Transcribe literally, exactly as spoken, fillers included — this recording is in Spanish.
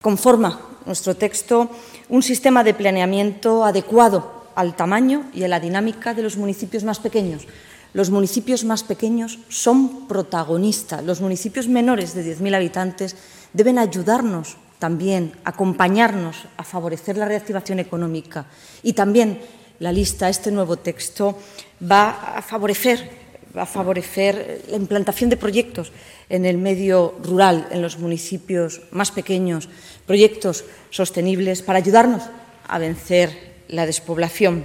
Conforma nuestro texto un sistema de planeamiento adecuado al tamaño y a la dinámica de los municipios más pequeños. Los municipios más pequeños son protagonistas. Los municipios menores de diez mil habitantes deben ayudarnos también, acompañarnos a favorecer la reactivación económica. Y también la lista, este nuevo texto, va a favorecer va a favorecer la implantación de proyectos en el medio rural, en los municipios más pequeños, proyectos sostenibles para ayudarnos a vencer la despoblación.